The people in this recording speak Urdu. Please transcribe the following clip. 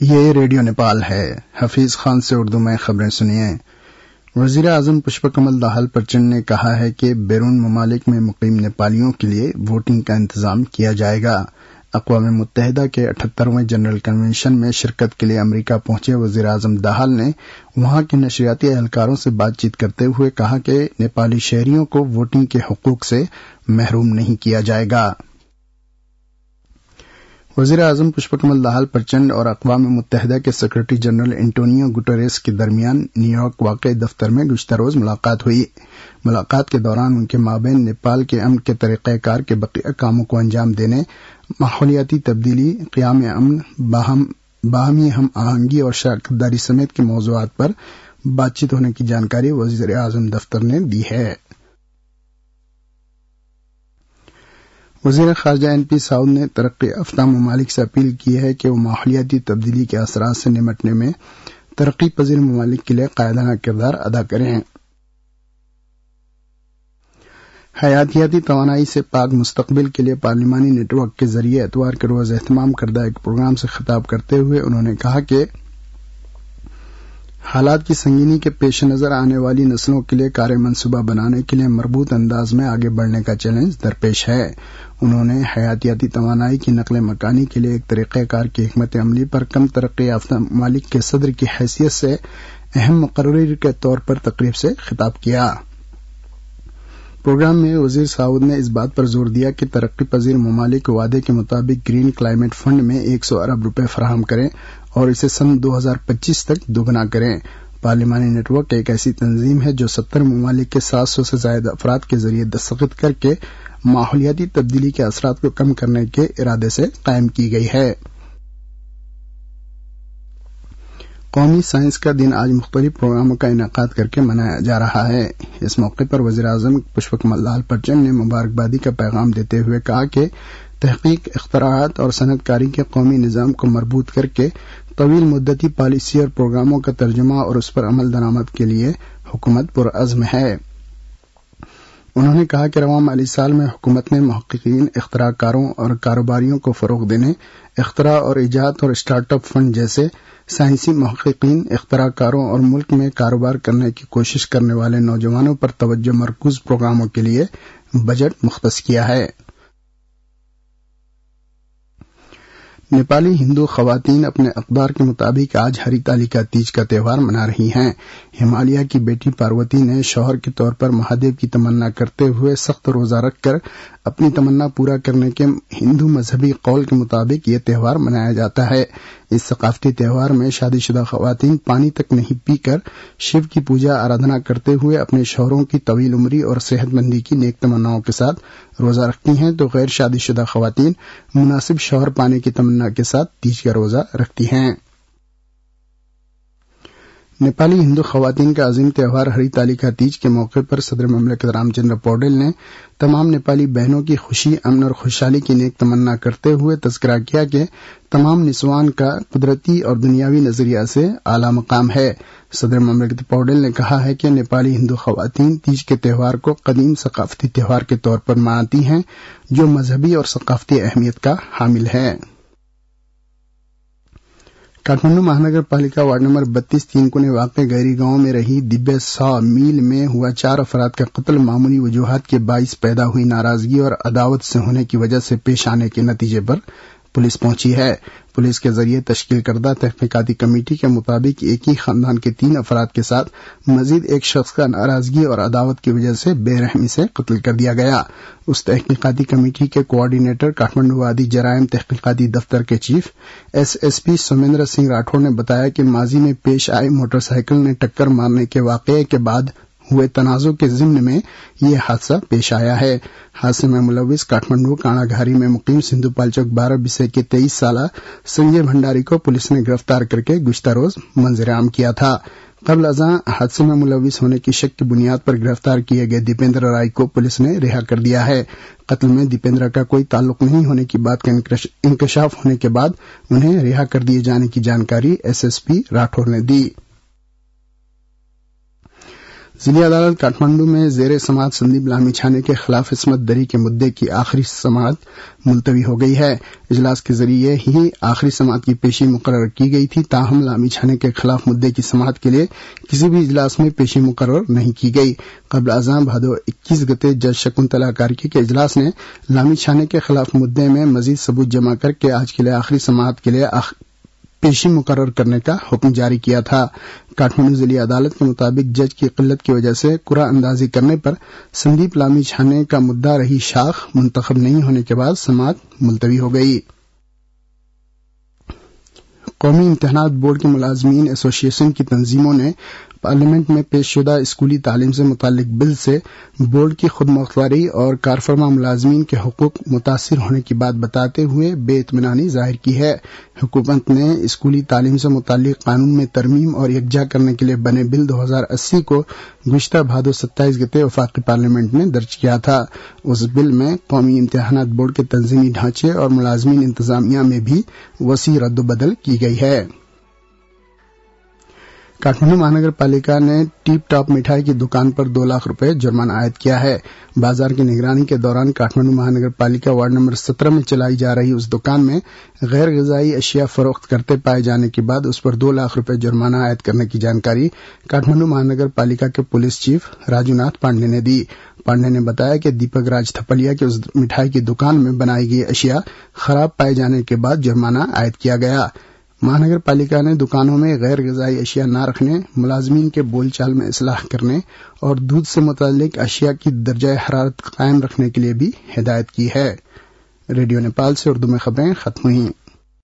یہ ریڈیو نیپال ہے۔ حفیظ خان سے اردو میں خبریں سنیے۔ وزیر اعظم پشپ کمل دہل پرچنڈ نے کہا ہے کہ بیرون ممالک میں مقیم نیپالیوں کے لیے ووٹنگ کا انتظام کیا جائے گا۔ اقوام متحدہ کے 78ویں جنرل کنونشن میں شرکت کے لیے امریکہ پہنچے وزیر اعظم دہل نے وہاں کے نشریاتی اہلکاروں سے بات چیت کرتے ہوئے کہا کہ نیپالی شہریوں کو ووٹنگ کے حقوق سے محروم نہیں کیا جائے گا۔ وزیر اعظم پشپ کمل دہل پرچنڈ اور اقوام متحدہ کے سیکرٹری جنرل انٹونیو گٹریرس کے درمیان نیو یارک واقع دفتر میں گزشتہ روز ملاقات ہوئی۔ ملاقات کے دوران ان کے مابین نیپال کے امن کے طریقہ کار کے بقیہ کاموں کو انجام دینے، ماحولیاتی تبدیلی، قیام امن، باہمی ہم آہنگی اور شراکت داری سمیت کے موضوعات پر بات چیت ہونے کی جانکاری وزیر اعظم دفتر نے دی ہے۔ وزیر خارجہ این پی ساؤد نے ترقی یافتہ ممالک سے اپیل کی ہے کہ وہ ماحولیاتی تبدیلی کے اثرات سے نمٹنے میں ترقی پذیر ممالک کے لیے قائدانہ کردار ادا کریں۔ حیاتیاتی توانائی سے پاک مستقبل کے لیے پارلیمانی نیٹ ورک کے ذریعے اتوار کے روز اہتمام کردہ ایک پروگرام سے خطاب کرتے ہوئے انہوں نے کہا کہ حالات کی سنگینی کے پیش نظر آنے والی نسلوں کے لیے کار منصوبہ بنانے کے لیے مربوط انداز میں آگے بڑھنے کا چیلنج درپیش ہے۔ انہوں نے حیاتیاتی توانائی کی نقل مکانی کے لیے ایک طریقہ کار کی حکمت عملی پر کم ترقی یافتہ ممالک کے صدر کی حیثیت سے اہم مقرر کے طور پر تقریب سے خطاب کیا۔ پروگرام میں وزیر ساؤد نے اس بات پر زور دیا کہ ترقی پذیر ممالک وعدے کے مطابق گرین کلائمیٹ فنڈ میں 100 ارب روپے فراہم کریں اور اسے سن 2025 تک دوگنا کریں۔ پارلیمانی نیٹ ورک ایک ایسی تنظیم ہے جو 70 ممالک کے 700 سے زائد افراد کے ذریعے دستخط کر کے ماحولیاتی تبدیلی کے اثرات کو کم کرنے کے ارادے سے قائم کی گئی ہے۔ قومی سائنس کا دن آج مختلف پروگراموں کا انعقاد کر کے منایا جا رہا ہے۔ اس موقع پر وزیر اعظم پشپ کمل دہل پرچنڈ نے مبارکبادی کا پیغام دیتے ہوئے کہا کہ تحقیق، اختراعات اور صنعت کاری کے قومی نظام کو مربوط کر کے طویل مدتی پالیسی اور پروگراموں کا ترجمہ اور اس پر عمل درآمد کے لیے حکومت پرعزم ہے۔ انہوں نے کہا کہ رواں مالی سال میں حکومت نے محققین، اختراع کاروں اور کاروباریوں کو فروغ دینے، اختراع اور ایجاد اور اسٹارٹ اپ فنڈ جیسے سائنسی محققین، اختراع کاروں اور ملک میں کاروبار کرنے کی کوشش کرنے والے نوجوانوں پر توجہ مرکوز پروگراموں کے لیے بجٹ مختص کیا ہے۔ نیپالی ہندو خواتین اپنے اقدار کے مطابق آج ہریتالیکا تیج کا تہوار منا رہی ہیں۔ ہمالیہ کی بیٹی پاروتی نے شوہر کے طور پر مہادیو کی تمنا کرتے ہوئے سخت روزہ رکھ کر اپنی تمنا پورا کرنے کے ہندو مذہبی قول کے مطابق یہ تہوار منایا جاتا ہے۔ اس ثقافتی تہوار میں شادی شدہ خواتین پانی تک نہیں پی کر شیو کی پوجا آرادھنا کرتے ہوئے اپنے شوہروں کی طویل عمری اور صحت مندی کی نیک تمناؤں کے ساتھ روزہ رکھتی ہیں، تو غیر شادی شدہ خواتین مناسب شوہر پانے کی تمنا کے ساتھ تیج کا روزہ رکھتی ہیں۔ نیپالی ہندو خواتین کا عظیم تہوار ہریتالیکا تیج کے موقع پر صدر مملکت رام چندر پوڈل نے تمام نیپالی بہنوں کی خوشی، امن اور خوشحالی کی نیک تمنا کرتے ہوئے تذکرہ کیا کہ تمام نسوان کا قدرتی اور دنیاوی نظریہ سے اعلیٰ مقام ہے۔ صدر مملکت پوڈل نے کہا ہے کہ نیپالی ہندو خواتین تیج کے تہوار کو قدیم ثقافتی تہوار کے طور پر مناتی ہیں جو مذہبی اور ثقافتی اہمیت کا حامل ہے۔ کاٹھمنڈو مہانگر پالیکا وارڈ نمبر 32 تین کونے واقع گہری گاؤں میں رہی دبے 100 میل میں ہوا 4 افراد کا قتل معمولی وجوہات کے باعث پیدا ہوئی ناراضگی اور عداوت سے ہونے کی وجہ سے پیش آنے کے نتیجے پر پولیس پہنچی ہے۔ پولیس کے ذریعے تشکیل کردہ تحقیقاتی کمیٹی کے مطابق ایک ہی خاندان کے 3 افراد کے ساتھ مزید ایک شخص کا ناراضگی اور عداوت کی وجہ سے بے رحمی سے قتل کر دیا گیا۔ اس تحقیقاتی کمیٹی کے کوآرڈینیٹر کاٹھمنڈو وادی جرائم تحقیقاتی دفتر کے chief S P Somendra Singh Rathore نے بتایا کہ ماضی میں پیش آئے موٹر سائیکل نے ٹکر مارنے کے واقعے کے بعد ہوئے تنازع کے ضمن میں یہ حادثہ پیش آیا ہے۔ حادثے میں ملوث کاٹھمنڈو کانا گھاری میں مقیم سندھو پال چوک 12 بسے کے 23 سالہ سنجے بھنڈاری کو پولیس نے گرفتار کر کے گزشتہ روز منظر عام کیا تھا۔ قبل ازاں حادثے میں ملوث ہونے کی شک کی بنیاد پر گرفتار کیے گئے دیپیندر رائے کو پولیس نے رہا کر دیا ہے۔ قتل میں دیپیندر کا کوئی تعلق نہیں ہونے کی بات کا انکشاف ہونے کے بعد انہیں رہا کر دیے جانے کی جانکاری ایس پی راٹھوڑ نے دی۔ ضلعی عدالت کاٹمانڈو میں زیر سماعت سندیپ لامی چھانے کے خلاف عصمت دری کے مدعے کی آخری سماعت ملتوی ہو گئی ہے۔ اجلاس کے ذریعے ہی آخری سماعت کی پیشی مقرر کی گئی تھی، تاہم لامی چھانے کے خلاف مدعے کی سماعت کے لیے کسی بھی اجلاس میں پیشی مقرر نہیں کی گئی۔ قبل ازاں بھادو 21 گتے جج شکنتلا کارکی کے اجلاس نے لامی چھانے کے خلاف مدعے میں مزید ثبوت جمع کر کے آج کے لیے آخری سماعت کے لیے پیشی مقرر کرنے کا حکم جاری کیا تھا۔ کاٹمانڈو ضلعی عدالت کے مطابق جج کی قلت کی وجہ سے قرعہ اندازی کرنے پر سندیپ لامی چھانے کا مدعا رہی شاخ منتخب نہیں ہونے کے بعد سماعت ملتوی ہو گئی۔ قومی امتحانات بورڈ کے ملازمین ایسوسی ایشن کی تنظیموں نے پارلیمنٹ میں پیش شدہ اسکولی تعلیم سے متعلق بل سے بورڈ کی خود مختاری اور کارفرما ملازمین کے حقوق متاثر ہونے کی بات بتاتے ہوئے بے اطمینانی ظاہر کی ہے۔ حکومت نے اسکولی تعلیم سے متعلق قانون میں ترمیم اور یکجا کرنے کے لیے بنے بل 2080 کو گزشتہ بھادو 27 گتے وفاقی پارلیمنٹ میں درج کیا تھا۔ اس بل میں قومی امتحانات بورڈ کے تنظیمی ڈھانچے اور ملازمین انتظامیہ میں بھی وسیع رد و بدل کی گئی ہے۔ کاٹمانڈو مہانگر پالیکا نے ٹیپ ٹاپ مٹھائی کی دکان پر 2 لاکھ روپے جرمانہ عائد کیا ہے۔ بازار کی نگرانی کے دوران کاٹمانڈو مہانگر پالیکا وارڈ نمبر 17 میں چلائی جا رہی اس دکان میں غیر غذائی اشیاء فروخت کرتے پائے جانے کے بعد اس پر 2 لاکھ روپے جرمانہ عائد کرنے کی جانکاری کاٹمانڈو مہانگر پالیکا کے پولیس چیف راجو ناتھ پانڈے نے دی۔ پانڈے نے بتایا کہ دیپک راج تھپلیا کی اس مٹھائی کی دکان میں بنائی گئی اشیاء خراب پائے جانے کے بعد جرمانہ عائد کیا گیا۔ مہانگر پالیکا نے دکانوں میں غیر غذائی اشیاء نہ رکھنے، ملازمین کے بول چال میں اصلاح کرنے اور دودھ سے متعلق اشیاء کی درجہ حرارت قائم رکھنے کے لیے بھی ہدایت کی ہے۔ ریڈیو نیپال سے اردو میں خبریں ختم ہوئیں۔